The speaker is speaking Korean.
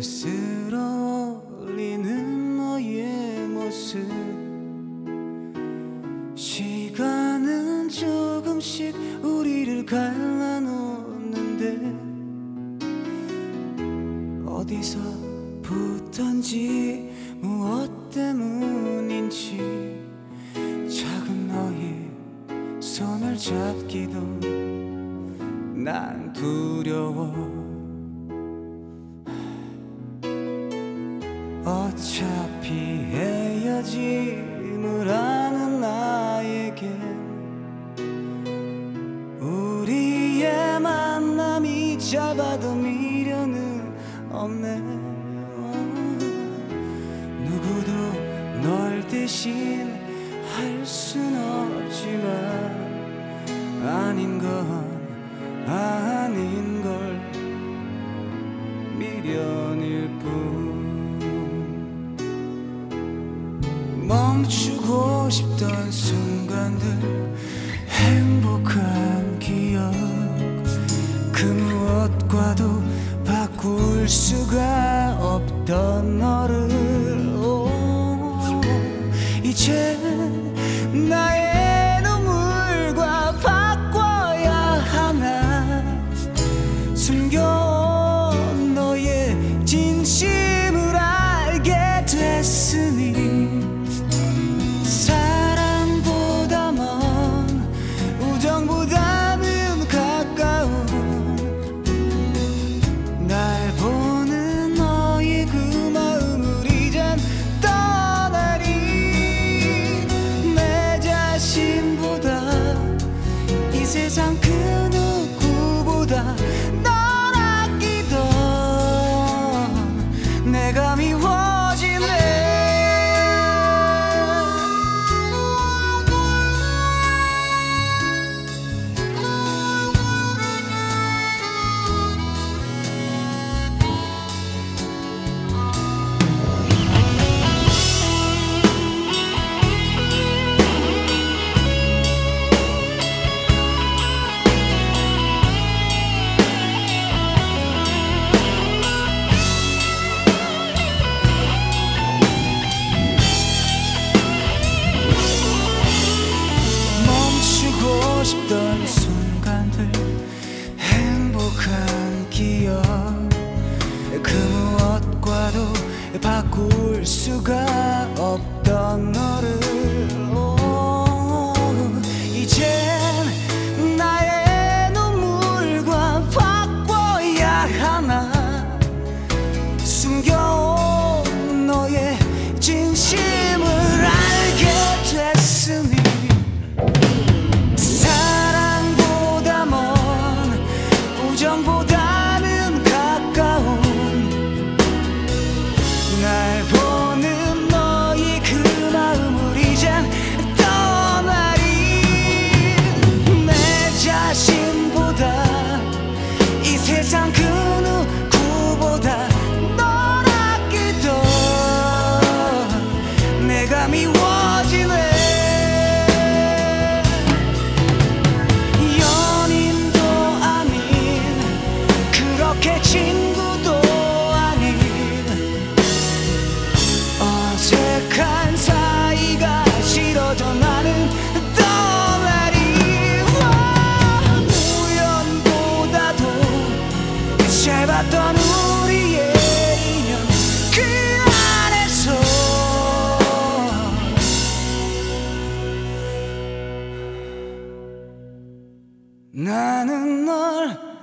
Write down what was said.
쓸어올리는 너의 모습. 시간은 조금씩 우리를 갈라놓는데 어디서부턴지 무엇 때문인지 작은 너의 손을 잡기도 난 두려워. 어차피 헤어짐을 아는 나에겐 우리의 만남이 짧아도 미련은 없네. 누구도 널 대신 할 순 없지만 아닌 걸 미련일 뿐. 멈추고 싶던 순간들, 행복한 기억, 그 무엇과도 바꿀 수가 없던 너를 이제 나의 눈물과 바꿔야 하나. 숨겨온 너의 진심을 알게 됐으니 사랑보다 먼 우정보다는 가까운 날 보는 너의 그 마음을 이젠 떠나리. 내 자신보다 이 세상 그 누구보다 널 아끼던 내가 미워지네. 싶던 순간들, 행복한 기억, 그 무엇과도 바꿀 수가 없던 너를 이젠 나의 눈물과 바꿔야 하나. 숨겨온 너의 진심을 알게 됐으니 우정보다는 가까운 날 보는 너의 그 마음을 이젠 떠나리. 내 자신보다 이 세상 그 누구보다 널 아끼던 내가 미워지네. 친구도 아닌 어색한 사이가 싫어져 나는 떠나리. 우연보다도 짧았던 우리의 인연 그 안에서 나는 널